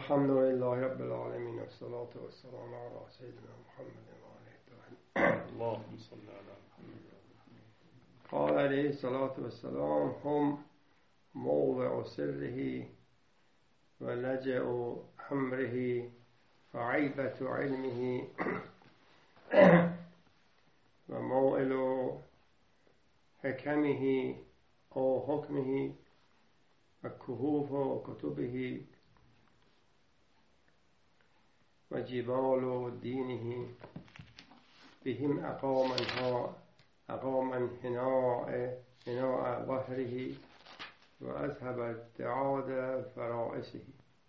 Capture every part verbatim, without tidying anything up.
الحمد لله رب العالمين والصلاة والسلام على سيدنا محمد وعلى آله اللهم صل على محمد. قال عليه الصلاة والسلام هم موضع سره ولجأ أمره وعيبة علمه وموئل حكمه أو حكمه وكهوف كتبه وجبال دينه بهم أقامنها أقامن هناء هناء ظهره وأذهب اتعاد فرائسه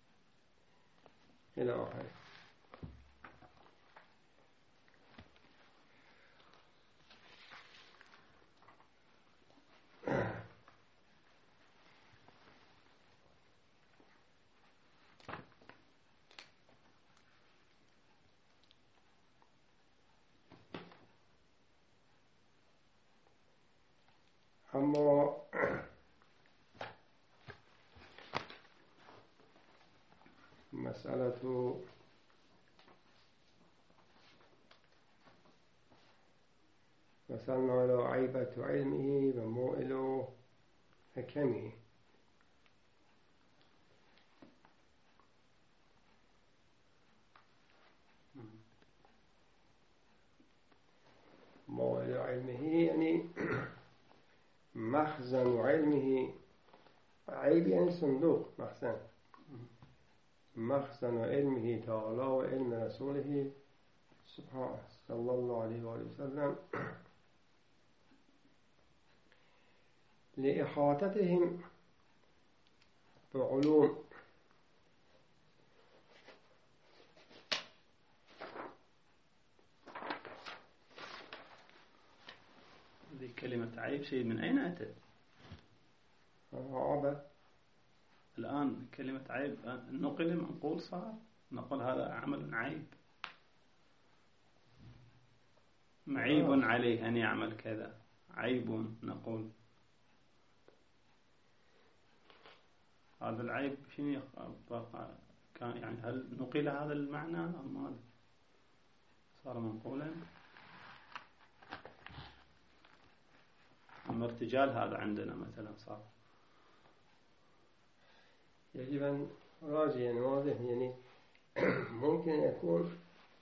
إلى آخره. اما مسألة وصلنا إلى عيبة علمه وموئل حكمه. موئل علمه يعني مخزن علمه. عيب يعني صندوق، مخزن مخزن علمه تعالى وعلم رسوله سبحانه صلى الله عليه وآله وسلم لإحاطتهم بعلوم هذه كلمة عيب شيء من أين أتت؟ عابة. الآن كلمة عيب نقل منقول صار نقول هذا عمل عيب، معيب آه. عليه أن يعمل كذا، عيب نقول هذا العيب شنو كان يعني؟ هل نقل هذا المعنى أم هذا صار منقولا أم ارتجال؟ هذا عندنا مثلا صار يجب أن راجع يعني واضح، يعني ممكن يكون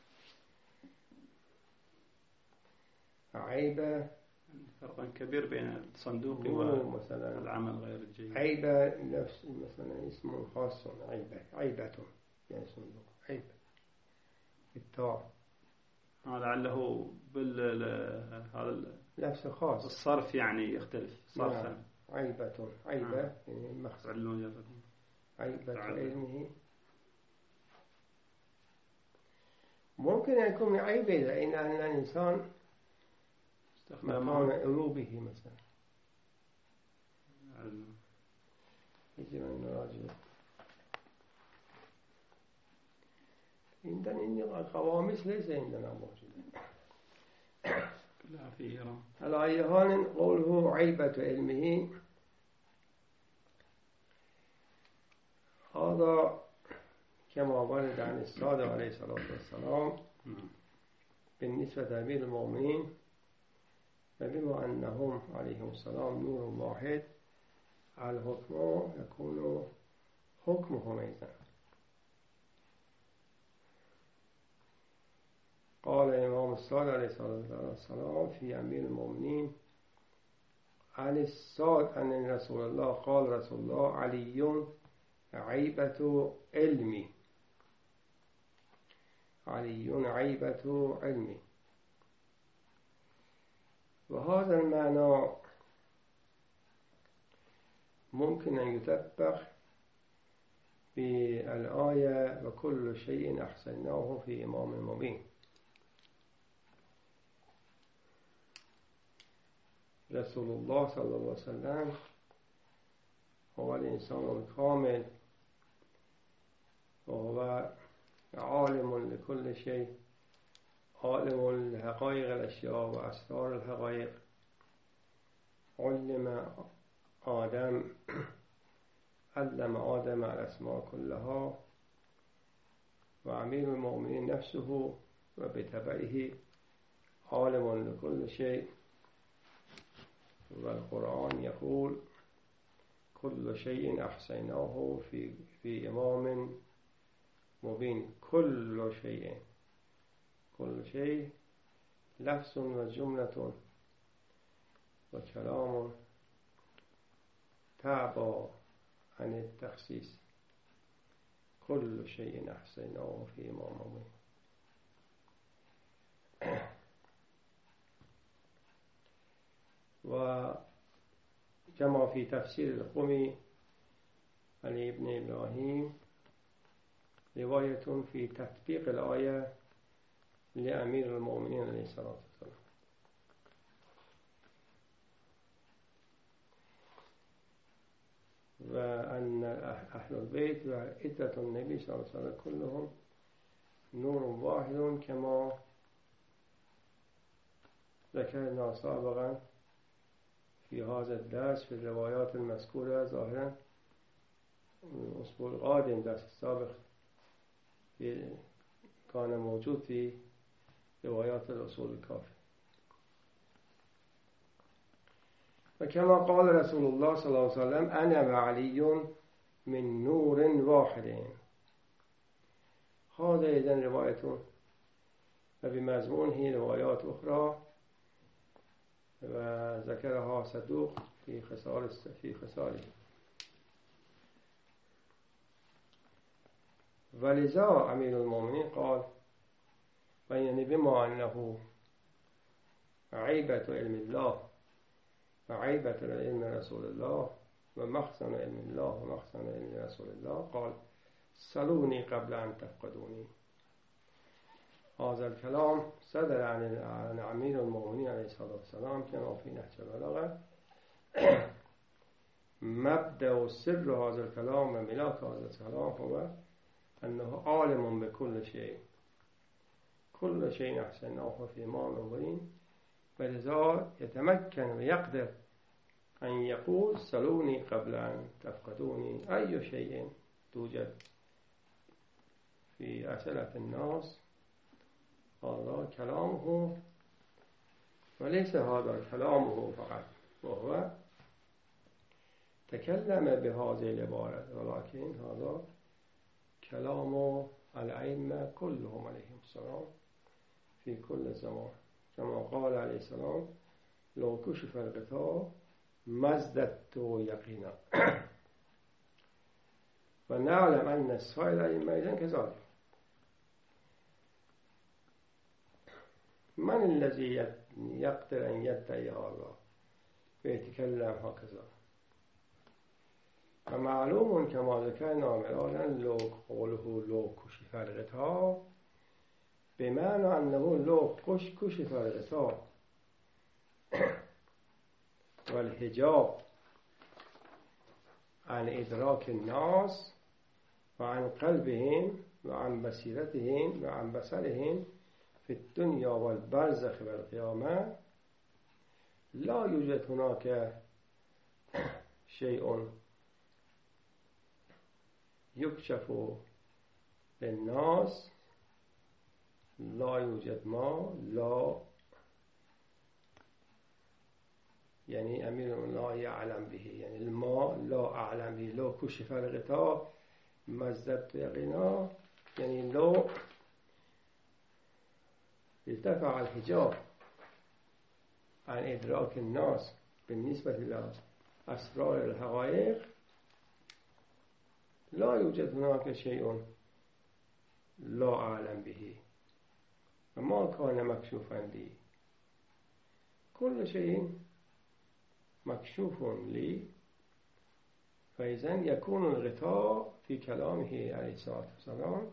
عيبة. فرق كبير بين الصندوق والعمل غير الجيد. عيبة نفس مثلا اسم خاص، عيبة عيبة يعني صندوق عيبة بالتاء. هذا لعله بال هذا نفس خاص الصرف يعني يختلف صرفا. عيبة عيبة آه. يعني مخزن عيبة علمه. ممكن يكون عيبة لأن الإنسان مكان عروبه مثلا. يجب أن نراجع. عندنا القواميس ليس عندنا موجودة. لا في إيران. على أي حال قوله عيبة علمه هذا كما ورد عن الصادق عليه الصلاة والسلام بالنسبة لأمير المؤمنين، فبما أنهم عليهم السلام نور واحد الحكم يكون حكمهم أيضا. قال الإمام الصادق عليه الصلاة والسلام في أمير المؤمنين عن الصادق أن رسول الله قال رسول الله علي عيبة علمي، علي عيبة علمي. وهذا المعنى ممكن أن يطبق بالآية وكل شيء أحسناه في إمام مبين. رسول الله صلى الله عليه وسلم هو الإنسان الكامل وهو عالم لكل شيء، عالم لحقائق الأشياء وأسرار الحقائق. علم آدم علم آدم الأسماء كلها و امیر المؤمنین نفسه و بتبعه عالم لكل شيء و القرآن يقول كل شيء احصيناه في في امام مبين. كل شيء، كل شيء لفظ و جملة و کلام تعبا عن التخصیص. كل شيء احصيناه في امام مبين. و كما في تفسير القمي عن ابن إبراهيم رواية في تطبيق الآية لأمير المؤمنين عليه الصلاة والسلام. وأن أهل البيت وعدة النبي صلى الله عليه وسلم كلهم نور واحد كما ذكرنا سابقا في هذا الدرس في الروايات المذكورة ظاهرا الأسبوع القادم درس السابق كان موجود في روايات الأصول الكافي. وكما قال رسول الله صلى الله عليه وسلم أنا وعلي من نور واحد. هذا إذن رواية وبمضمونه روايات أخرى وذكرها صدوق في خصال في خصاله. ولذا أمير المؤمنين قال يعني بما أنه عيبة علم الله وعيبة علم رسول الله ومخزن علم الله ومخزن علم رسول الله قال سلوني قبل أن تفقدوني. هذا الكلام صدر عن أمير المؤمنين عليه الصلاة والسلام كما في نهج البلاغة. مبدأ وسر هذا الكلام وملاك هذا الكلام هو أنه عالم بكل شيء، كل شيء أحسنه في إمام مبين، ولذا يتمكن ويقدر أن يقول سلوني قبل أن تفقدوني. أي شيء توجد في أسئلة الناس هذا كلامه، وليس هذا كلامه فقط، وهو تكلم بهذه العبارة، ولكن هذا كلام الأئمة كلهم عليهم السلام في كل زمان، كما قال عليه السلام لو كشف الغطاء ما ازددت يقينا. ونعلم أن سائر الأئمة إذن كذلك. من الذي يقدر أن يدعي هذا ويتكلم هكذا؟ ومعلوم كما ذكرنا مرارا لو قوله لو كشف الغطاء بمعنى أنه لو كشف الغطاء والحجاب عن إدراك الناس وعن قلبهم وعن بصيرتهم وعن بصرهم في الدنيا والبرزخ والقيامة لا يوجد هناك شيء يكشف للناس، لا يوجد ما لا يعني أمير لا يعلم به، يعني الماء لا أعلم به. لو كشف الغطاء ما ازددت يقينا يعني لو ارتفع الحجاب عن إدراك الناس بالنسبة إلى أسرار الحقائق لا يوجد هناك شيء لا أعلم به وما كان مكشوفا لي. كل شيء مكشوف لي، فإذن يكون الغطاء في كلامه عليه الصلاة والسلام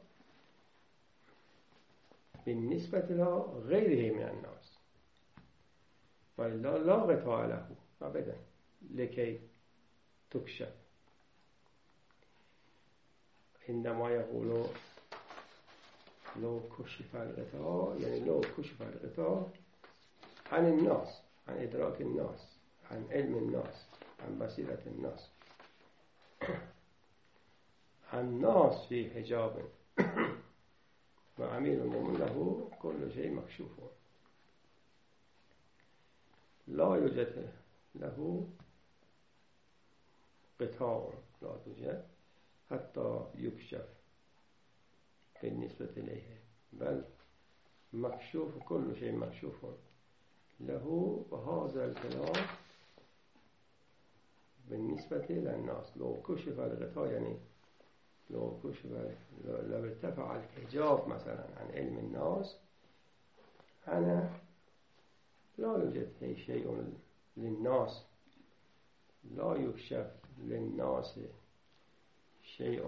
بالنسبة إلى غيره من الناس، وإلا لا غطاء له أبدا لكي تكشف. عندما يقول لو كشف الغطاء يعني لو كشف الغطاء عن الناس، عن إدراك الناس، عن علم الناس، عن بصيرة الناس. الناس في حجاب و امیر المؤمنین له کل شیء مکشوف لا یوجد له قطاع لا توجد حتی یکشف بالنسبة إليه بل مكشوف كل شيء مكشوف له وهذا الكلام بالنسبة للناس لو كشف الغطاء يعني لو كشف لو ارتفع الحجاب مثلا عن علم الناس أنا لا يوجد شيء للناس لا يكشف للناس شيء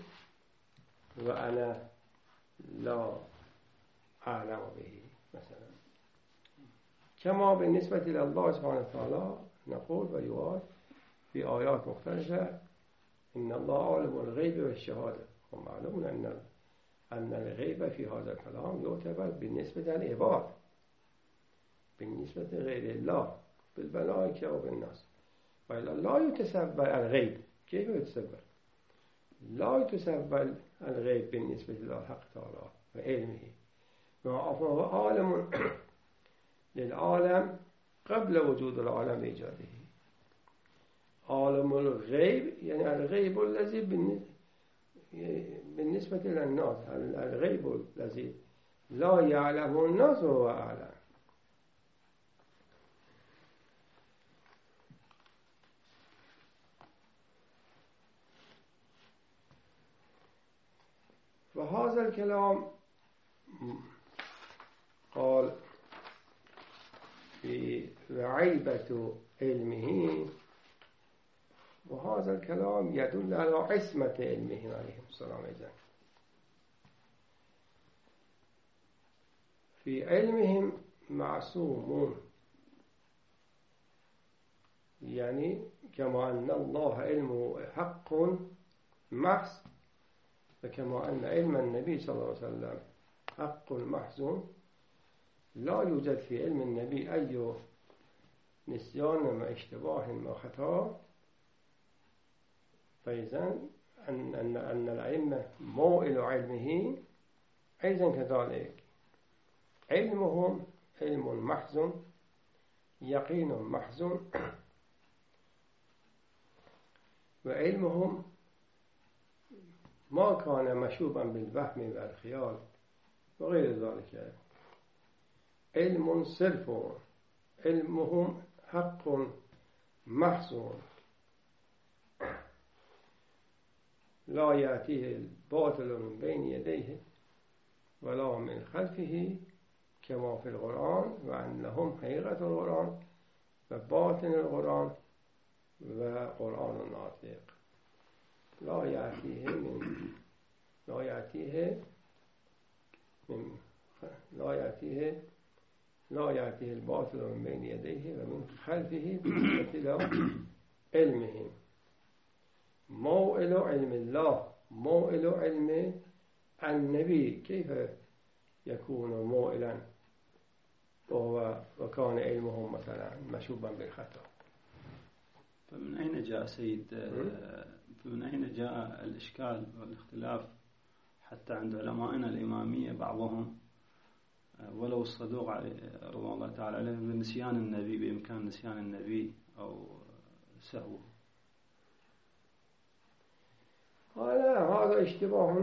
وأنا لا أعلم به مثلا كما بالنسبة لله سبحانه وتعالى نقول ويقال في آيات مختلفة إن الله عالم الغيب والشهادة ومعلوم أن أن الغيب في هذا الكلام يعتبر بالنسبة للعباد بالنسبة لغير الله بالملائكة وبالناس وإلا لا يتسبب الغيب كيف يتسبب لا يتسبب الغيب بالنسبة للحق تعالى وعلمه وهو عالم للعالم قبل وجود العالم إيجاده عالم الغيب يعني الغيب الذي بالنسبة للناس الغيب الذي لا يعلم الناس هو أعلم وهذا الكلام قال في عيبة علمه وهذا الكلام يدل على عصمة علمهم عليهم السلام أيضا في علمهم معصومون يعني كما أن الله علمه حق محض فكما أن علم النبي صلى الله عليه وسلم حق محض لا يوجد في علم النبي أي نسيان ما اشتباه ما خطأ فإذا أن, أن, أن الأئمة موئل علمه أيضا كذلك علمهم علم محض يقين محض وعلمهم ما كان مشوبا بالوهم والخيال وغير ذلك علم صرف علمهم حق محض لا يأتيه الباطل من بين يديه ولا من خلفه كما في القرآن وأنهم حقيقة القرآن وباطن القرآن وقرآن ناطق لا يأتيه من لا يأتيه من لا يأتيه لا يأتيه الباطل من بين يديه ومن خلفه بالنسبة إلى علمهم موئل علم الله موئل علم النبي كيف يكون موئلا وهو وكان علمهم مثلا مشوبا بالخطأ. فمن أين جاء سيد فمن أين جاء الإشكال والاختلاف حتى عند علمائنا الإمامية بعضهم ولو الصدوق رضي الله تعالى عليه بنسيان النبي بإمكان نسيان النبي أو سهوه هذا هذا اشتباه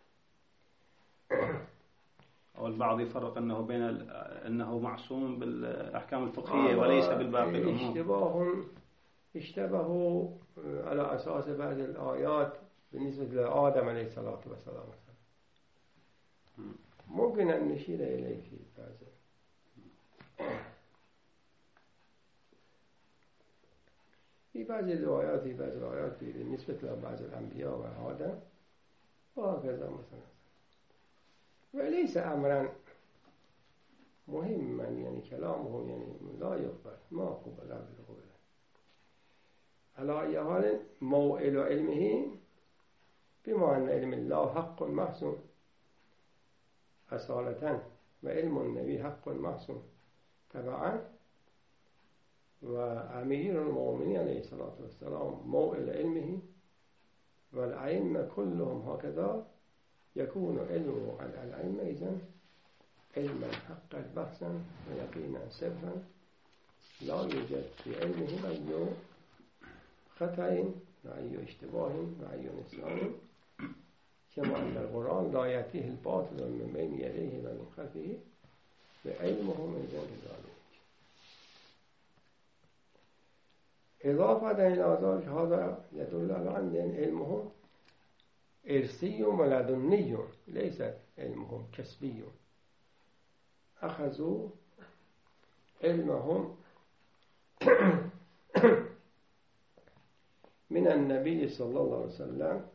أو البعض يفرق أنه بين أنه معصوم بالأحكام الفقهية وليس بالباقي الأمور اشتباه اشتبهوا على أساس بعض الآيات بالنسبة لآدم عليه الصلاة والسلام ممكن أن نشير إليه في بعض في بعض الروايات في بعض الآيات بالنسبة لبعض الأنبياء وآدم وهكذا مثلا وليس أمرا مهما يعني كلامه يعني لا يقبل ما قبل بالقول على أي حال موئل علمه بما أن علم الله حق محسن أصالة وعلم النبي حق محسن تبعا وأمير المؤمنين عليه الصلاة والسلام موئل علمه والأئمة كلهم هكذا يكون علمه على العلم إذن علما حقا بحثا ويقينا صرفا لا يوجد في علمه أي خطأ وأي اشتباه وأي نسيان كما أن القرآن لا يأتيه الباطل من بين يديه ومن خلفه وعلمه من ذلك ذلك. إضافة إلى ذلك هذا يدل على أن علمهم إرثي ولدني ليس علمهم كسبي. أخذوا علمهم من النبي صلى الله عليه وسلم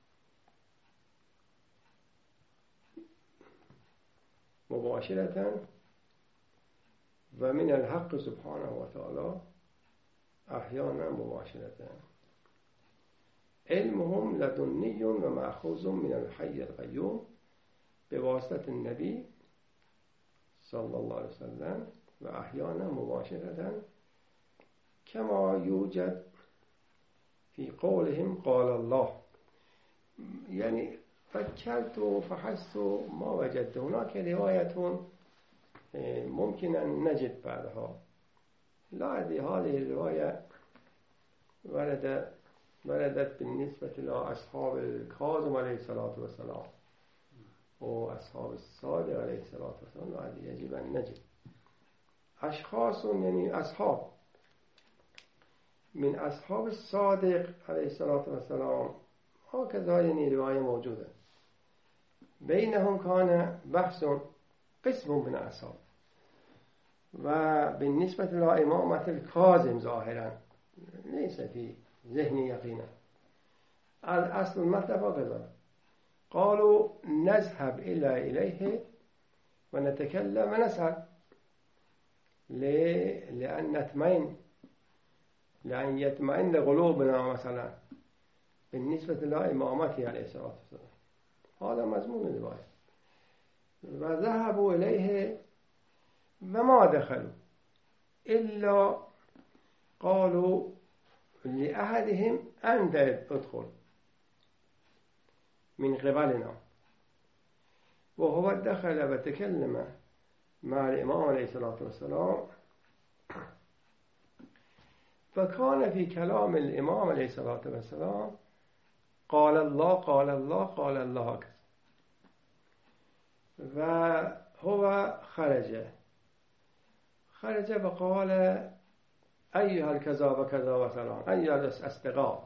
مباشرة ومن الحق سبحانه وتعالى أحيانا مباشرة. علمهم لدني ومأخوذ من الحي القيوم بواسطة النبي صلى الله عليه وسلم وأحيانا مباشرة كما يوجد في قولهم قال الله. يعني فكرت وفحصت ما وجدت هناك رواية ممكن أن نجد بعدها. لا أدري هذه الرواية وردت وردت بالنسبة إلى أصحاب الكاظم عليه الصلاة والسلام وأصحاب الصادق عليه الصلاة والسلام. لا أدري يجب أن نجد أشخاص يعني أصحاب من أصحاب الصادق عليه الصلاة والسلام هكذا يعني رواية موجودة. بينهم كان بحث قسم من أصحاب وبالنسبة إلى إمامة الكاظم ظاهرا ليس في ذهني يقينا. الأصل المطلب هكذا قالوا نذهب إلى إليه ونتكلم ونسأل لأن نطمئن لأن يطمئن قلوبنا مثلا بالنسبة إلى إمامته عليه الصلاة والسلام. هذا مضمون الرواية. وذهبوا إليه وما دخلوا إلا قالوا لأحدهم أنت ادخل من قبلنا، وهو دخل وتكلم مع الإمام عليه الصلاة والسلام. فكان في كلام الإمام عليه الصلاة والسلام قال الله قال الله قال الله هكذا. وهو خرج خرج وقال أيها الكذا وكذا وسلام أيها الأصدقاء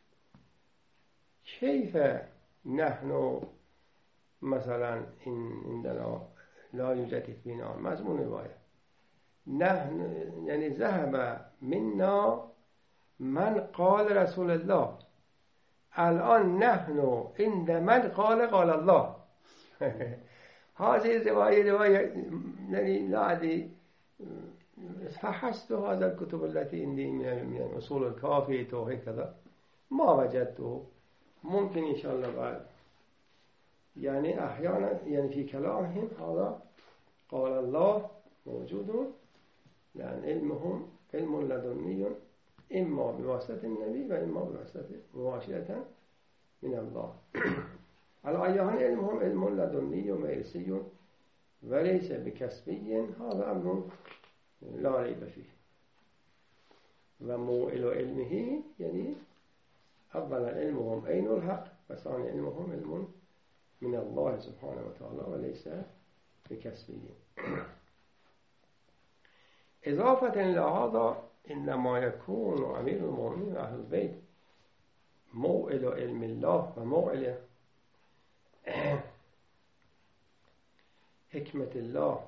كيف نحن مثلا إن عندنا لا يوجد اطمئنان مضمون الرواية. نحن يعني ذهب منا من قال رسول الله الآن نحن عند من قال قال الله. هذه الرواية رواية يعني لا أدري فحصت هذا الكتب التي عندي من أصول الكافي توحيد كذا ما وجدته. ممكن إن شاء الله بعد يعني أحيانا يعني في كلامهم هذا قال الله موجود لأن علمهم علم لدني إما بواسطة النبي وإما بواسطة مباشرة من الله. على أي حال علمهم علم لدني وميرسي وليس بكسبي. هذا أمر لا ريب فيه. وموئل علمه يعني أولا علمهم عين الحق وثاني علمهم علم من الله سبحانه وتعالى وليس بكسبه. إضافة إلى هذا إنما يكون أمير المؤمنين أهل البيت موئل علم الله وموئل حكمة الله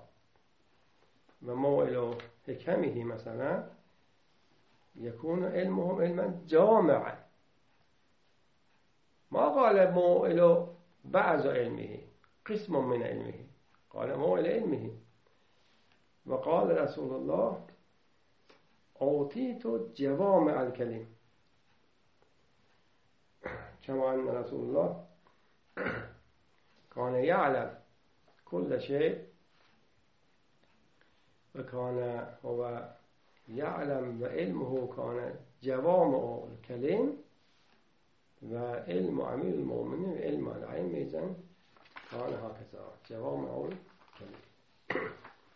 وموئل حكمه مثلا يكون علمهم علما جامعا. ما قال موئل بعض علمه قسم من علمه قال موئل علمه. وقال رسول الله أعطيت جوامع الكلم كما أن رسول الله كان يعلم كل شيء وكان هو يعلم وعلمه كان جوامع الكلم وعلم أمير المؤمنين علم العلم إذن کان هکذا جوامع الکلم.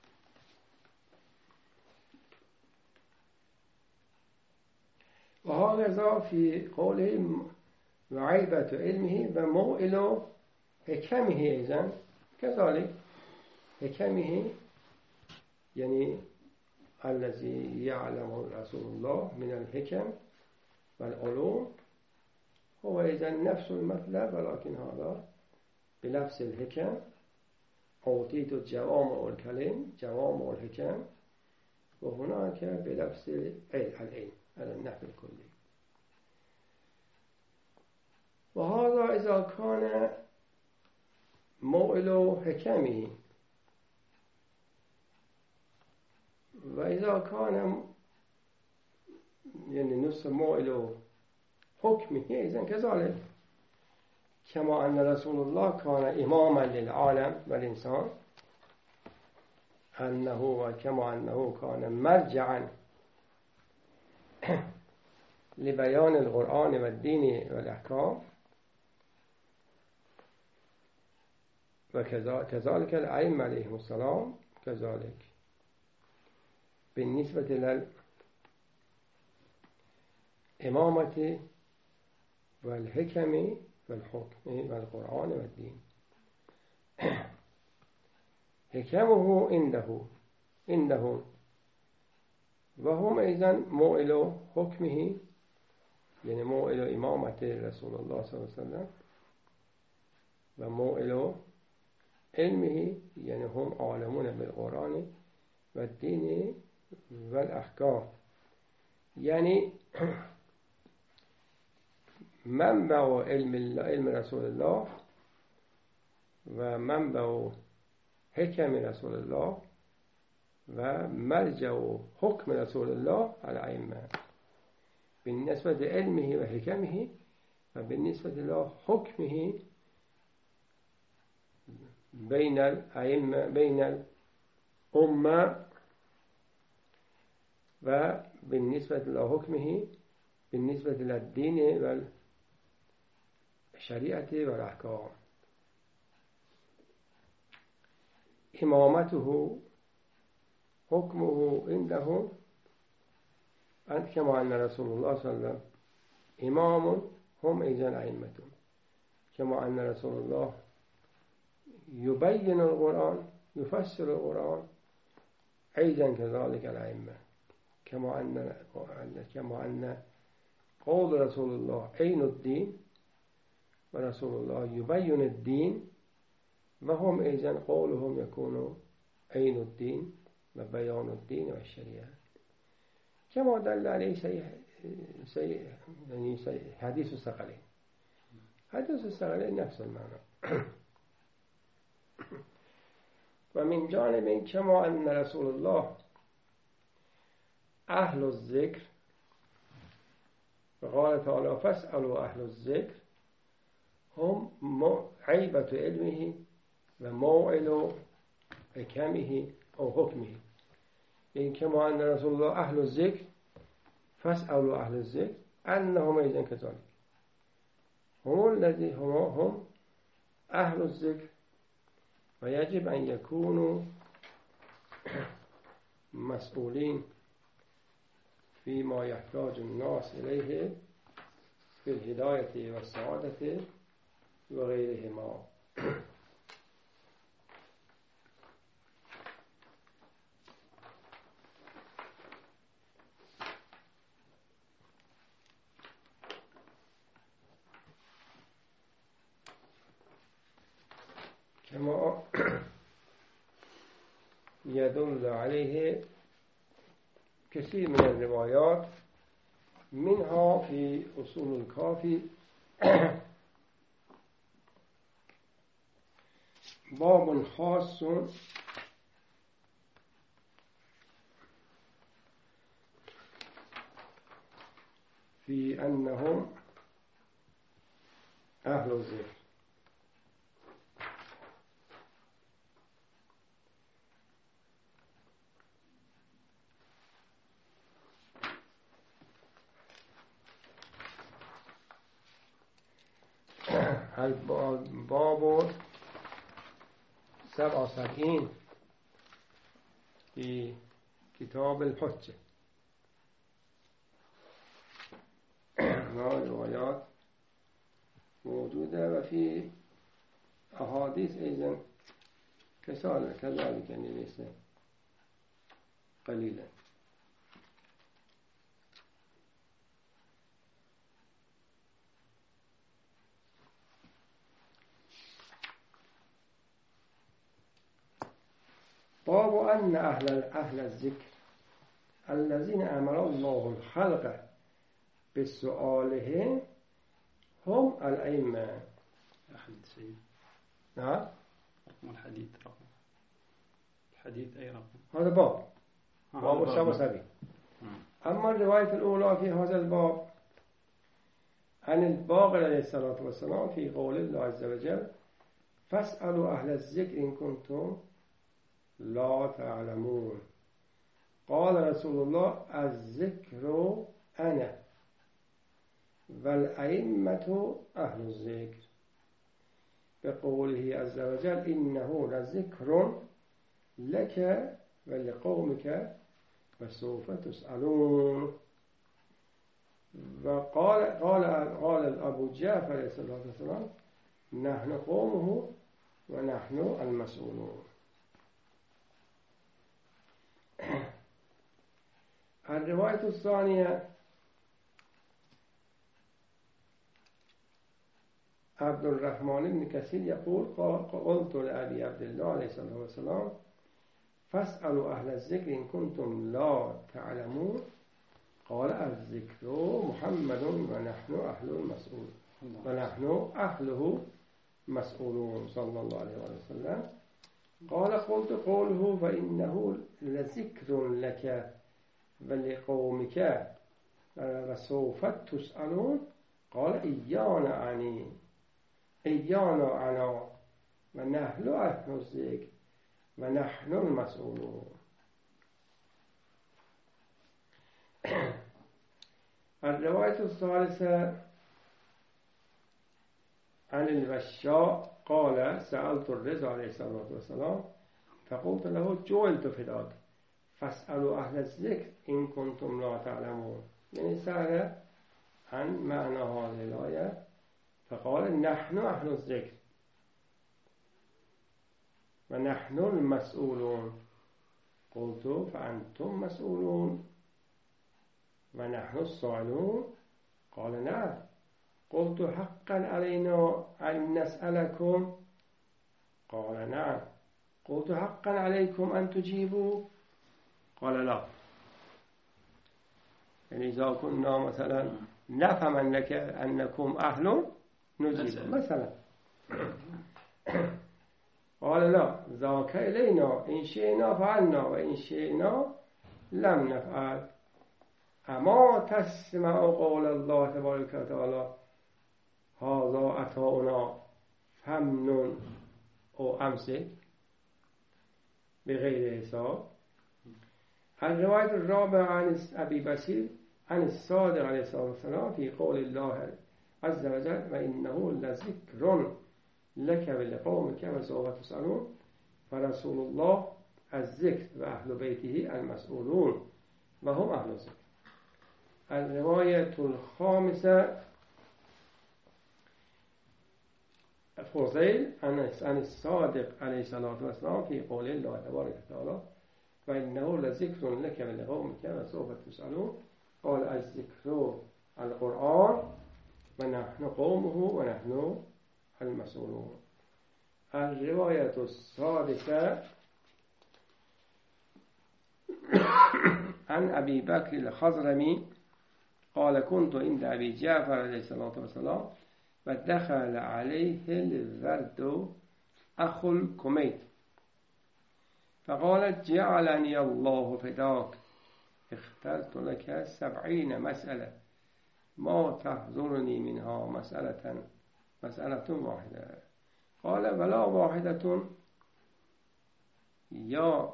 و هکذا فی قوله وعیبت علمه و موئل حکمه ایضا كذلك. حکمه یعنی الذي يعلم رسول الله من الحكم والعلوم هو إذا نفس المطلب ولكن هذا بلفظ الحكم. أعطيت جوامع الكلم جوامع الحكم وهناك بلفظ العلم على النحو الكلي. وهذا إذا كان موئل حكمه وإذا كان يعني نص موئل حكمه إذن كذلك كما أن رسول الله كان إماما للعالم والإنسان أنه وكما أنه كان مرجعا لبيان القرآن والدين والأحكام وكذلك الأئمة عليهم السلام كذلك بالنسبة للإمامة والحكم والحكم والقرآن والدين. حكمه عنده عنده وهم أيضا موئل حكمه يعني موئل إمامة رسول الله صلى الله عليه وسلم وموئل علمه يعني هم عالمون بالقرآن والدين والأحكام. يعني منبع علم, علم رسول الله ومنبع حكم رسول الله ومرجع حكم رسول الله الأئمة بالنسبة لعلمه وحكمه وبالنسبة لحكمه بين الأئمة بين الأمة وبالنسبة لحكمه بالنسبة للدين والشريعة والأحكام. إمامته حكمه عنده كما أن رسول الله صلى الله عليه وسلم إمام هم أيضا أئمة كما أن رسول الله يبين القرآن يفسر القرآن أيضا كذلك الأئمة كما أن كما أن قول رسول الله عين الدين ورسول الله يبين الدين وهم أيضا قولهم يكون عين الدين وبيان الدين والشريعة كما دل عليه سيح سيح يعني سيح حديث الثقلين. حديث الثقلين نفس المعنى. ومن جانب كما أن رسول الله أهل الذكر وقال تعالى فاسألوا أهل الذكر هم عيبة علمه وموئل حكمه أو حكمه. إن كما أن رسول الله أهل الذكر فاسألوا أهل الذكر أنهم أيضا كذلك هم الذي هم, هم أهل الذكر ويجب أن يكونوا مسؤولين فيما يحتاج الناس إليه في الهداية والسعادة وغيرهما. كما يدل عليه كثير من الروايات منها في أصول الكافي باب خاص في أنهم أهل الذكر. الباب سبعة وسبعين في كتاب الحجة. روايات موجودة وفي أحاديث أيضا كذلك يعني ليس قليلا. باب أن أهل أهل الذكر الذين أمر الله الخلق بالسؤالهم هم الأئمة. الحديث سيد. نعم. رقم الحديث رقم الحديث أي رقم؟ هذا باب آه باب سبعة وسبعين. أما الرواية الأولى في هذا الباب عن الباقر عليه الصلاة والسلام في قول الله عز وجل فاسألوا أهل الذكر إن كنتم لا تعلمون. قال رسول الله الذكر أنا والأئمة أهل الذكر، بقوله عز وجل إنه لذكر لك ولقومك وسوف تسألون. وقال قال قال أبو جعفر عليه الصلاة والسلام نحن قومه ونحن المسؤولون. الرواية الثانية عبد الرحمن بن كثير يقول قلت لأبي عبد الله عليه الصلاة والسلام فاسألوا أهل الذكر إن كنتم لا تعلمون. قال الذكر محمد ونحن أهل المسؤول ونحن أهله مسؤولون صلى الله عليه وسلم. قال قلت قوله فإنه لذكر لك ولقومك وسوف تسألون. قال إيانا عني إيانا أنا ونحن أهل الذكر ونحن المسؤولون. الرواية الثالثة عن الوشاء قال سألت الرضا عليه الصلاة والسلام فقلت له جعلت فداك فاسألوا أهل الذكر إن كنتم لا تعلمون. يعني سأل عن معنى هذه الآية فقال نحن أهل الذكر ونحن المسؤولون. قلت فأنتم مسؤولون ونحن السائلون. قال نعم. قلت حقا علينا أن نسألكم. قال نعم. قلت حقا عليكم أن تجيبوا. قال لا. يعني إذا كنا مثلا نفهم أنك أنكم أهل نجيب مثلا. قال لا ذاك إلينا إن شئنا فعلنا وإن شئنا لم نفعل. أما تسمع قول الله تبارك وتعالى هذا عطاؤنا فمنن أو أمسك بغير حساب. الرواية الرابعة عن أبي بصير عن الصادق عليه الصلاة والسلام في قول الله عز وجل وإنه لذكر لك ولقومك وسوف تسألون. فرسول الله الذكر وأهل بيته المسؤولون وهم أهل الذكر. الرواية الخامسة فضيل عن الصادق عليه الصلاة والسلام في قول الله تبارك وتعالى وإنه لذكر لك ولقومك وسوف تسألون. قال الذكر القرآن ونحن قومه ونحن المسؤولون. الرواية السادسة عن أبي بكر الخزرمي قال كنت عند أبي جعفر عليه الصلاة والسلام ودخل عليه الورد أخو الكميت فقال جعلني الله فداك اخترت لك سبعين مسألة ما تحضرني منها مسألة مسألة واحدة. قال ولا واحدة يا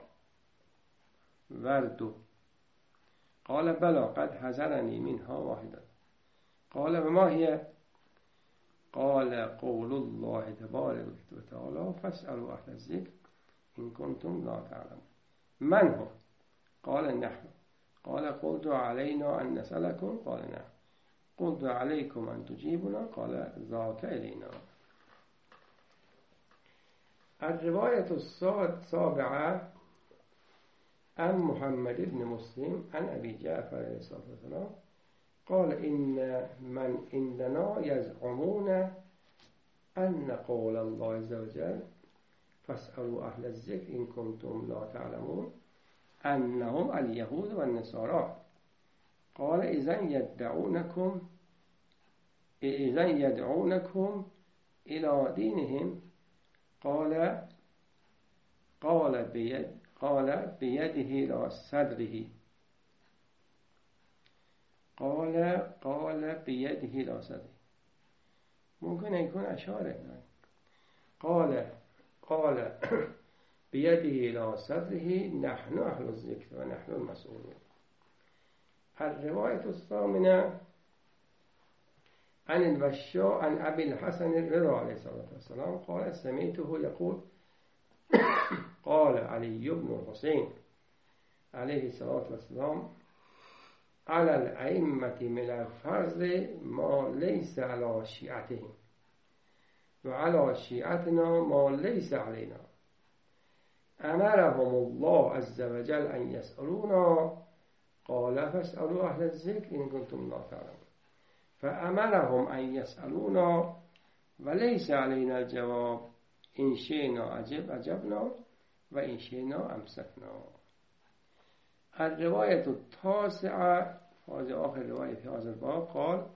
ورد. قال بلى قد حذرني منها واحدة. قال وما هي؟ قال قول الله تبارك وتعالى فاسألوا أهل الذكر إن كنتم لا تعلمون. من هم؟ قال نحن. قال قلت علينا أن نسألكم؟ قال نعم. قلت عليكم أن تجيبنا؟ قال ذاك إلينا. الرواية السابعة عن محمد بن مسلم عن أبي جعفر عليه الصلاة والسلام قال إن من عندنا يزعمون أن قول الله عز وجل فاسألوا أهل الذكر إن كنتم لا تعلمون أنهم اليهود والنصارى. قال إذا يدعونكم إذا يدعونكم إلى دينهم. قال قال بيد قال بيده إلى صدره. قال قال بيده إلى صدره. ممكن يكون أشاره. قال قال بيده إلى صدره نحن أهل الذكر ونحن المسؤولون. الرواية الثامنة عن البشار عن أبي الحسن الرضا عليه الصلاة والسلام قال سمعته يقول قال علي بن الحسين عليه الصلاة والسلام على الأئمة من الفرض ما ليس على شيعتهم وعلى شيعتنا ما ليس علينا. أمرهم الله عز وجل أن يسألونا قال فاسألوا أهل الذكر إن كنتم لا تعلمون. فأمرهم أن يسألونا وليس علينا الجواب إن شئنا أجب أجبنا وإن شئنا أمسكنا. الرواية التاسعة هذا آخر رواية في هذا الباب قال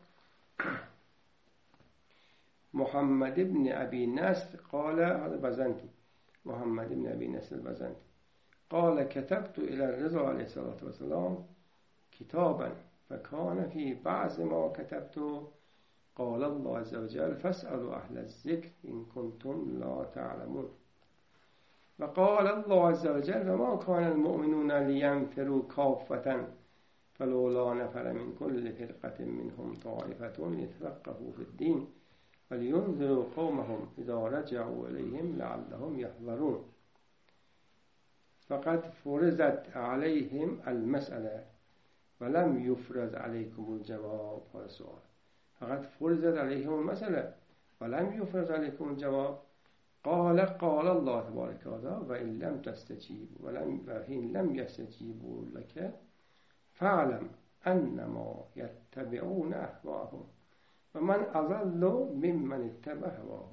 محمد بن أبي نصر قال هذا بزنطي محمد بن أبي نصر البزنطي قال كتبت إلى الرضا عليه الصلاة والسلام كتابا فكان في بعض ما كتبت قال الله عز وجل فاسألوا أهل الذكر إن كنتم لا تعلمون. وقال الله عز وجل وما كان المؤمنون لينفروا كافة فلولا نفر من كل فرقة منهم طائفة ليتفقهوا في الدين ولينذروا قومهم إذا رجعوا إليهم لعلهم يحذرون. فقد فرضت عليهم المسألة ولم يفرض عليكم الجواب. هذا السؤال. فقد فرضت عليهم المسألة ولم يفرض عليكم الجواب. قال قال الله تبارك وتعالى وإن لم تستجيبوا ولم وإن لم يستجيبوا لك فاعلم أنما يتبعون أهواءهم ومن أضل ممن اتبع هواه.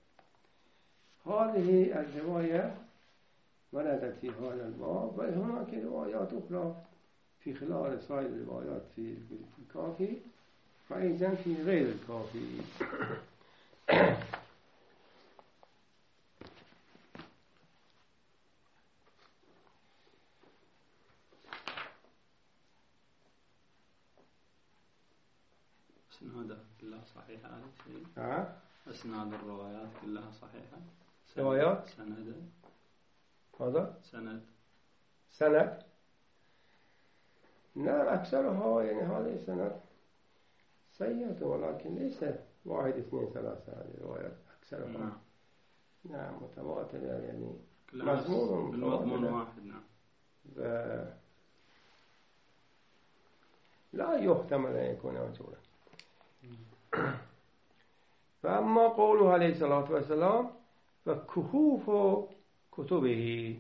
هذه الرواية وردت في هذا الباب وهناك روايات أخرى في خلال سائر الروايات في الكافي وأيضا في غير الكافي. أسناد كلها صحيحة هذا الشيء؟ ها؟ أسناد الروايات كلها صحيحة؟ روايات؟ سند؟ ماذا؟ سند سند؟ نعم أكثرها يعني هذه السند سيئة ولكن ليس واحد اثنين ثلاثة هذه الروايات أكثرها. نعم نعم متواترة يعني مضمون المضمون واحد. نعم و... لا يحتمل أن يكون موجودا. فأما قوله عليه الصلاة والسلام وكهوف كتبه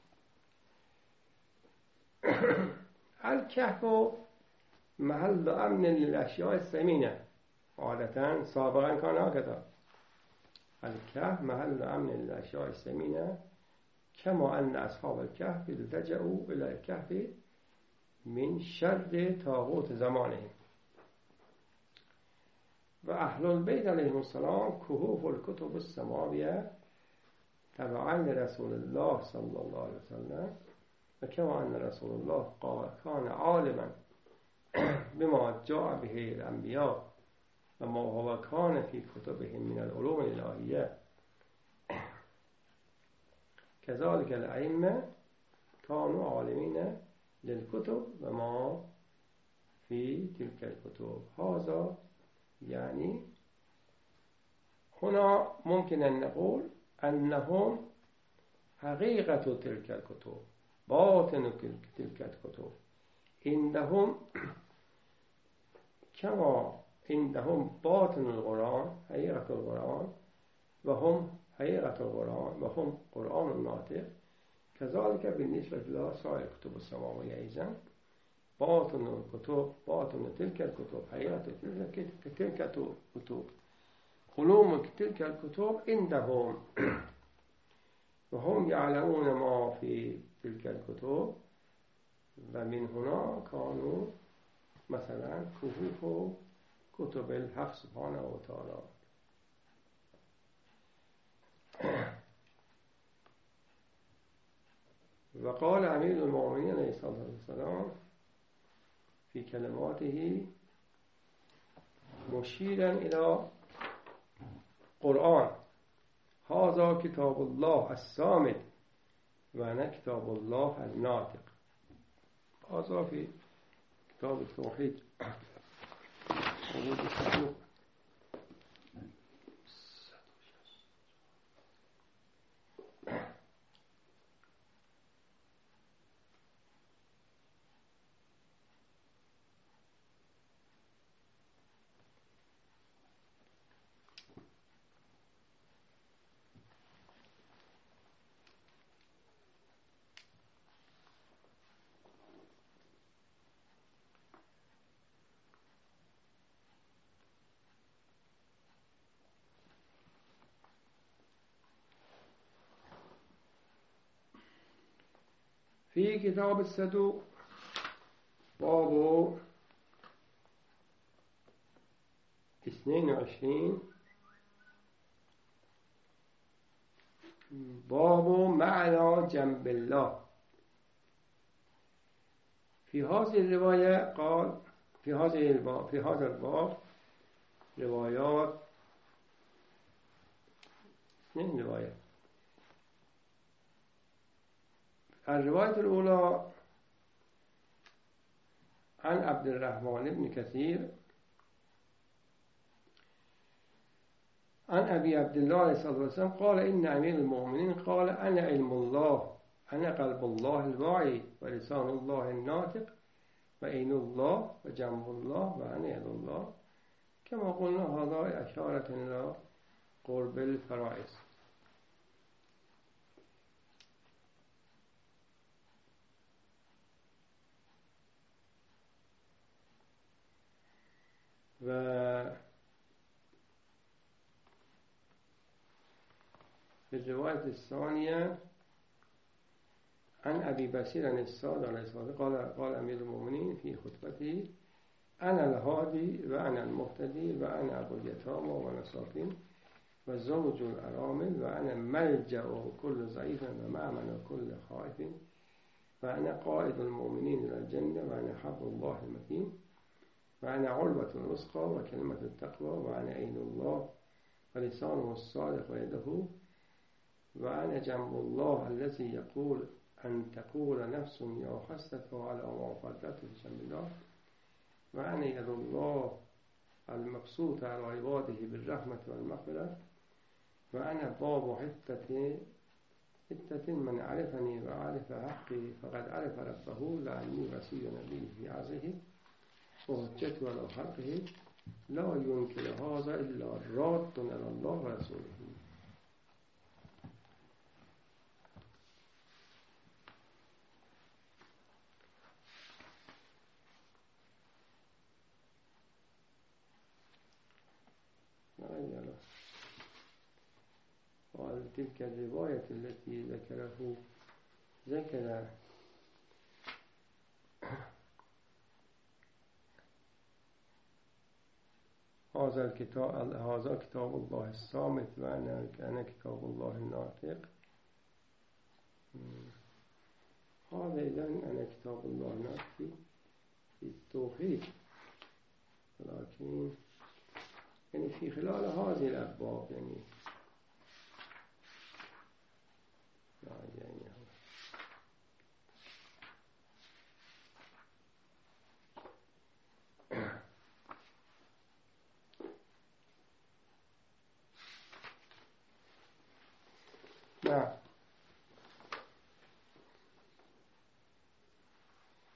الكهف محل أمن للأشياء الثمينة عادة سابقا كان هكذا. الكهف محل أمن للأشياء الثمينة كما أن أصحاب الكهف التجأوا إلى الكهف من شر طاغوت زمانهم. وأهل البيت عليهم السلام كهوف الكتب السماوية تبعا لرسول الله صلى الله عليه وسلم. وكما أن رسول الله قال كان عالما بما جاء به الأنبياء وما هو كان في كتبهم من العلوم الإلهية كذلك الأئمة كانوا عالمين للكتب وما في تلك الكتب. هذا يعني هنا ممكن أن نقول أنهم حقيقة تلك الكتب باطن تلك الكتب عندهم كما عندهم باطن القرآن حقيقة القرآن وهم حقيقة القرآن وهم قرآن الناطق كذلك بالنسبة لسائر كتب السماوية أيضا باطن الكتب باطن تلك الكتب حقيقة تلك الكتب علوم تلك الكتب عندهم وهم يعلمون ما في تلك الكتب ومن هنا كانوا مثلا كهوف كتب الحق سبحانه وتعالى. وقال أمير المؤمنين عليه الصلاة والسلام في كلماته مشيرا إلى قرآن هذا كتاب الله الصامت وأنا كتاب الله الناطق. هذا في كتاب التوحيد. في كتاب الصدوق باب اثنين وعشرين باب معنى جنب الله. في هذه الرواية قال في هذه الباب في هذا الباب روايات اثنين روايات. الرواية الأولى عن عبد الرحمن بن كثير عن أبي عبد الله عليه الصلاة والسلام قال إن أمير المؤمنين قال أنا علم الله أنا قلب الله الواعي ولسان الله الناطق وعين الله وجنب الله وأنا يد الله كما قلنا هذا إشارة إلى قرب الفرائض. و في الرواية الثانية عن أبي بشير الصادق عليه الصلاة والسلام قال قال أمير المؤمنين في خطبته أنا الهادي وأنا المهتدي وأنا أبو اليتامى والمساكين وزوج الأرامل وأنا ملجأ كل ضعيف ومأمن كل خائف وأنا قائد المؤمنين إلى الجنة وأنا حبل الله المتين وأنا علبة الوثقى وكلمة التقوى وأنا عين الله ولسانه الصادق ويده وأنا جنب الله الذي يقول أن تقول نفس يا حسرة على ما فاتت في جنب الله وأنا يد الله المبسوط على عباده بالرحمة والمغفرة وأنا باب حتة حتة من عرفني وعرف حقي فقد عرف ربه لأني وسي نبيه في عزه وحجته على خلقه لا ينكر هذا إلا راد على الله ورسوله. وعلى تلك الرواية التي ذكره ذكر هذا الكتاب هذا كتاب الله الصامت وأنا أنا كتاب الله الناطق. هذا إذن أنا كتاب الله الناطق في التوحيد ولكن يعني في خلال هذه الأبواب يعني يعني نعم.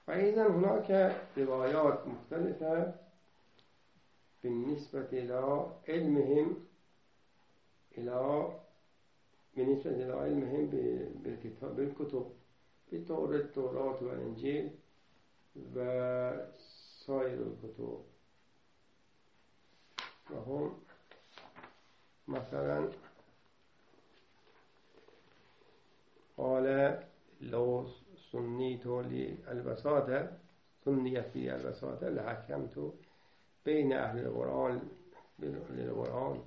فإذا هناك روايات مختلفة بالنسبة إلى علمهم إلى بالنسبة إلى علمهم بالكتاب بالكتب بالتوراة التوراة والإنجيل وسائر الكتب. وهم مثلا قال لو سنيت للبساطة سنيت لي البساطة لحكمت بين أهل القرآن للقرآن.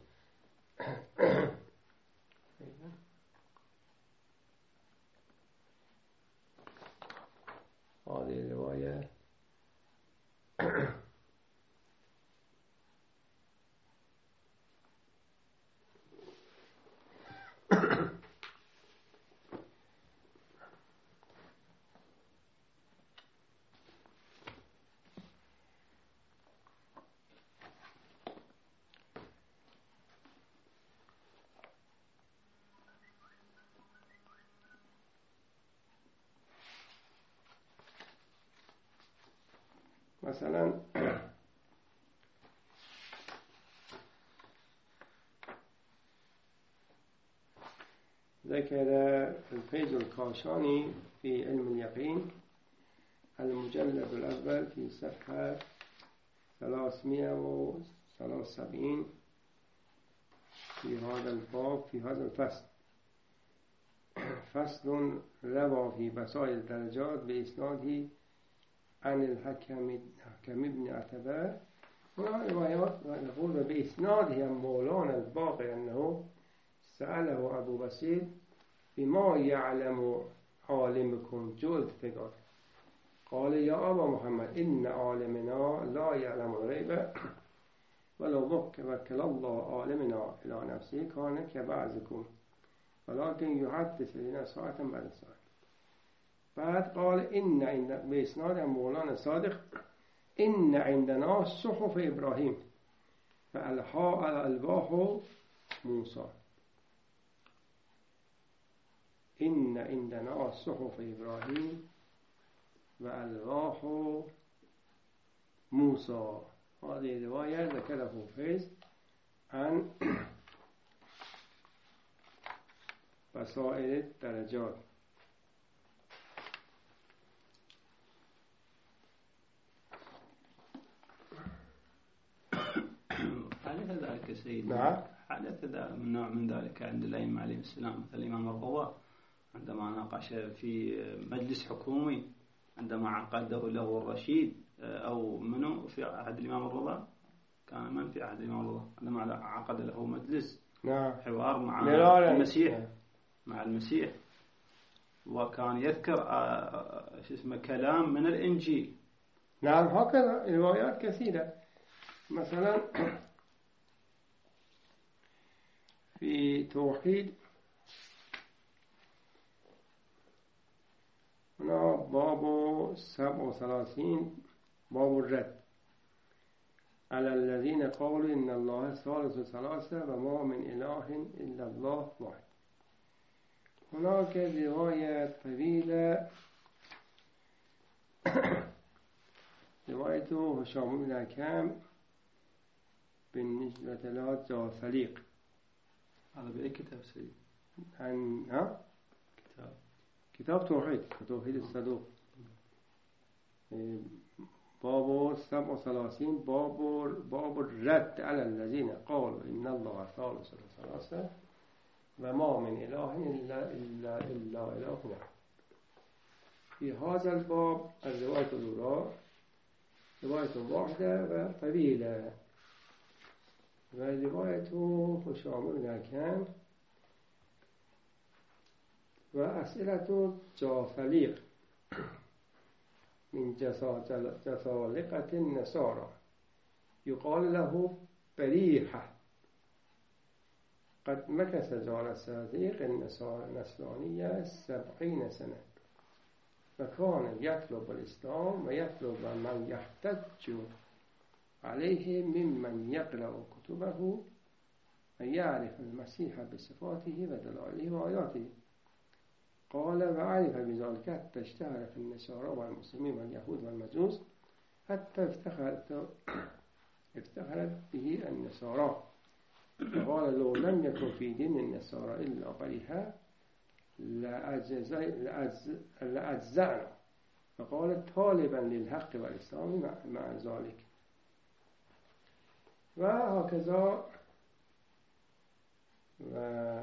هذه الرواية مثلا ذكر الفيض الكاشاني في علم اليقين المجلد الأول في صفحة ثلاثمائة وثلاثة وسبعين في هذا الباب في هذا الفصل فصل روى في بصائر الدرجات بإسناده عن الحكم بن عتبة. هنا روايات نقول بإسناده مولانا الباقي أنه سأله أبو بصير بما يعلم عالمكم جلد فقط قال يا أبا محمد إن عالمنا لا يعلم الغيب ولو وكل الله عالمنا إلى نفسه كان كبعضكم ولكن يحدث لنا ساعة بعد ساعة. بعد قال إن عند بإسناد مولانا صادق إن عندنا صحف إبراهيم فألحاء الألواح موسى. إن عندنا صحف إبراهيم وألواح موسى. هذه رواية ذكره فيز عن بصائر الدرجات. حدث ذلك سيدنا نعم. حدث من نوع من ذلك عند الأئمة عليهم السلام مثل الإمام الرضا عندما ناقش في مجلس حكومي عندما عقده له الرشيد أو منه في عهد الإمام الرضا كان من في عهد الإمام الرضا عندما عقد له مجلس نعم. حوار مع ملالة. المسيح مع المسيح وكان يذكر شو اسمه كلام من الإنجيل. نعم هكذا روايات كثيرة. مثلا في توحيد هنا باب سبع وثلاثين باب الرد على الذين قالوا إن الله ثالث ثلاثة وما من إله إلا الله واحد. هناك رواية طويلة رواية هشام بن حكيم بالنسبة له جاثليق. هذا بأي كتاب سيد؟ عن ها؟ كتاب كتاب توحيد توحيد الصدوق باب سبع وثلاثين باب باب الرد على الذين قالوا إن الله ثالث ثلاثة وما من إله إلا إلا إلا إله واحد. في هذا الباب الرواية الأولى رواية واحدة وطويلة ورواية هشام بن حكيم وأسئلة جاثليق من جثالقة النصارى يقال له بريحة قد مكث جاثليق النصرانية سبعين سنة وكان يطلب الإسلام ويطلب من يحتج عليه ممن يقرأ كتبه ويعرف المسيح بصفاته ودلائله وآياته. قال وعرف بذلك حتى اشتهر في النصارى والمسلمين واليهود والمجوس حتى افتخرت افتخرت به النصارى. فقال لو لم يكن في دين النصارى إلا بريها لأجزعنا. فقال طالبا للحق والإسلام مع ذلك. وهكذا و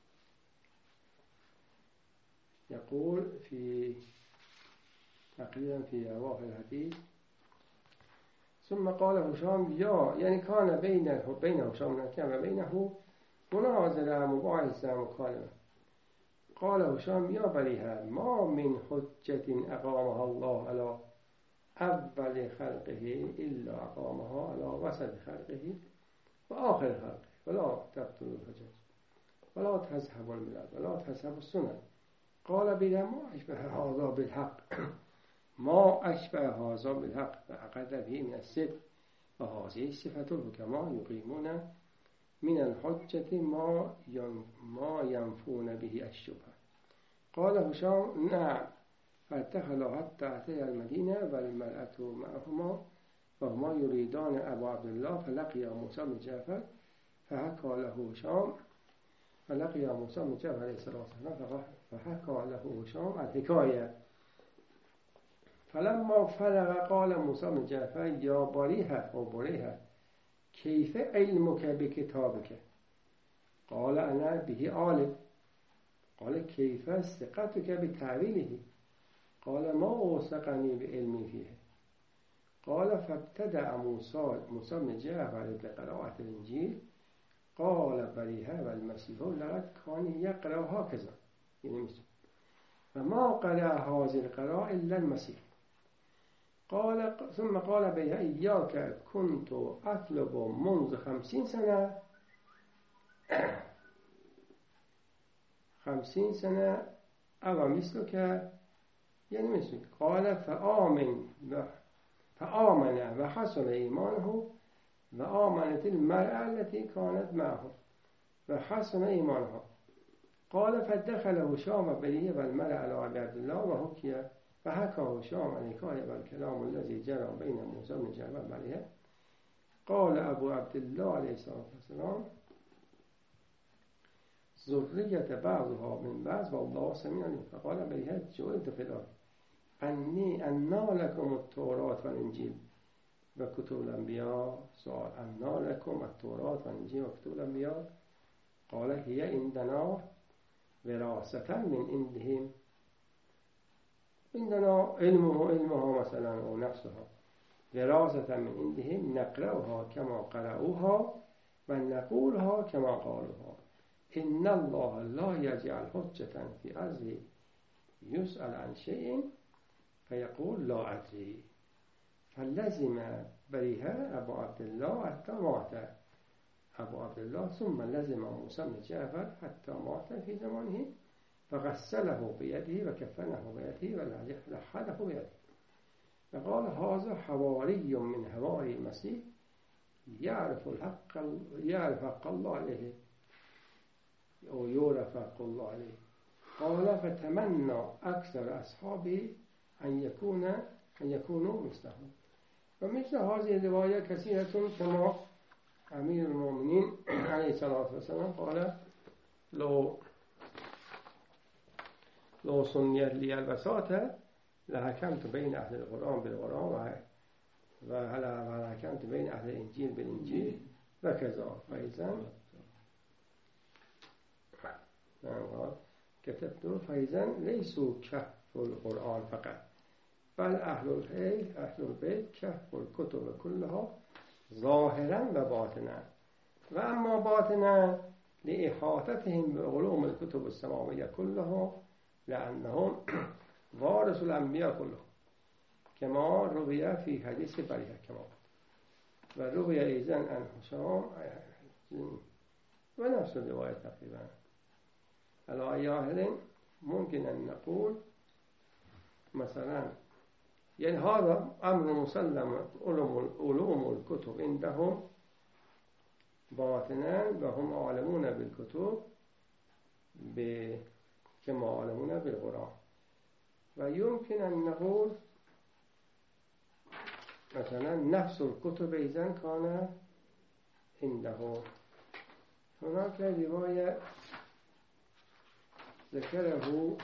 يقول في تقريبا في أواخر الحديث ثم قال هشام يا يعني كان بينه بين هشام كان بينه مناظرة مباحثة مكالمة. قال هشام يا بريها ما من حجة أقامها الله على أول خلقه إلا أقامها على وسط خلقه وآخر خلقه ولا تبطل الحجج ولا تذهب الملل ولا تذهب السنن. قال بلا ما أشبه هذا بالحق ما أشبه هذا بالحق فأقل به من الصدق وهذه صفة الحكماء يقيمون من الحجة ما ما ينفون به الشبهة. قال هشام نعم. فاتخذوا حتى أتي المدينة والمرأة معهما وهما يريدان أبا عبد الله فلقي موسى بن جعفر فحكى له هشام فلقي موسى بن جعفر عليه الصلاة والسلام فحكى له هشام الحكاية. فلما فرغ قال موسى بن جعفر يا بريها أو بريها كيف علمك بكتابك؟ قال أنا به عالم. قال كيف ثقتك بتعويله؟ قال ما أوثقني بعلمي فيه. قال فابتدأ موسى موسى بن جعفر بقراءة الإنجيل. قال بريها والمسيح لقد كان يقرأ هكذا يعني مثل فما قرأ هذه القراءة إلا المسيح. قال ثم قال بريها إياك كنت أطلب منذ خمسين سنة خمسين سنة أو مثلك يعني مثلك. قال فآمن فآمن وحسن إيمانه وآمنت المرأة التي كانت معه وحسن إيمانها. قال فدخل هشام بريها والملأ على أبي عبد الله وحكي فحكى هشام الحكاية والكلام الذي جرى بين موسى بن جعفر وبريها. قال أبو عبد الله عليه الصلاة والسلام ذرية بعضها من بعض والله سميع عليم. فقال بريها جئت في الأرض أني أنى لكم التوراة والإنجيل وكتب الأنبياء. سؤال أنى لكم التوراة والإنجيل وكتب الأنبياء؟ قال هي عندنا وراثة من عندهم عندنا علمه علمها مثلا أو نفسها وراثة من عندهم نقرأها كما قرأوها ونقولها كما قالوها. إن الله لا يجعل حجة في أرضه يسأل عن شيء فيقول لا أدري. فلزم بريها أبو عبد الله حتى مات أبو عبد الله ثم لزم موسى بن جعفر حتى مات في زمانه فغسله بيده وكفنه بيده ولحده بيده. فقال هذا حواري من حواري المسيح يعرف الحق يعرف حق الله عليه أو يعرف حق الله عليه. قال فتمنى أكثر أصحابه أن يكون أن يكونوا مثله. ومثل هذه الرواية كثيرة كما أمير المؤمنين عليه الصلاة والسلام قال لو لو سنيت لي البساطة لحكمت بين أهل القرآن بالقرآن وحكمت بين أهل الإنجيل بالإنجيل وكذا. فإذا كتبت فإذا ليسوا كهف القرآن فقط بل أهل البيت أهل البيت كهف الكتب كلها ظاهرا وباطنا. وأما باطنا لإحاطتهم بعلوم الكتب السماوية كلها لأنهم وارث الأنبياء كلهم كما روي في حديث بريها كما وروي أيضا عن هشام ونفس الرواية تقريبا. على أي حال ممكن أن نقول مثلا يعني هذا أمر مسلم علوم الكتب عندهم باطنا وهم عالمون بالكتب كما علمونا بالقرآن. ويمكن أن نقول مثلا نفس الكتب إذن كان عنده. هناك رواية ذكره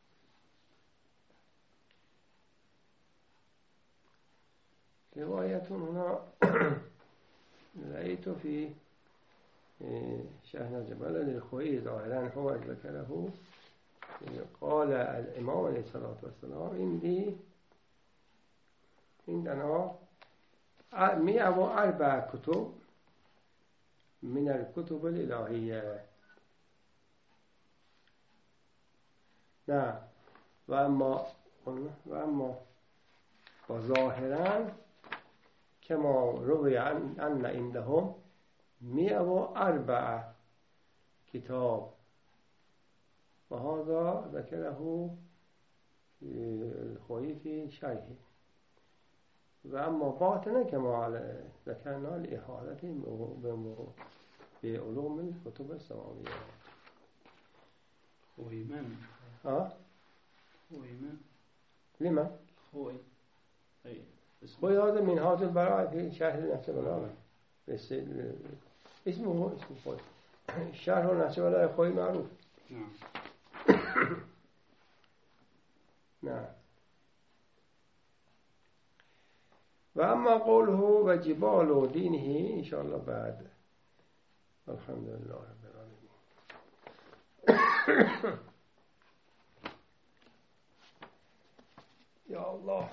رواية هنا رأيت في شهر جبل الخوئي ظاهرا هو ذكره. قال الإمام عليه الصلاة والسلام عندي عندنا مئة وأربع كتب من الكتب الإلهية. نعم. وأما وأما وظاهرا كما روي أن عندهم مئة وأربع كتاب، وهذا ذكره الخوئي في شرحه. وأما باطنا كما ذكرنا لإحالته بعلوم الكتب السماوية. خوئي من؟ ها؟ خوئي من؟ لما؟ خوئي أي خوئي هذا من هذا البراءة في شرح نفس البلاغة. اسمه اسمه خوئي. شرح نفس البلاغة خوئي معروف. نعم. نعم. وأما قوله وجبال دينه إن شاء الله بعد. الحمد لله رب العالمين. يا الله،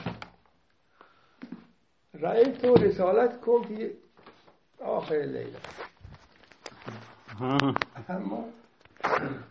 رأيت رسالتكم في آخر الليلة. أما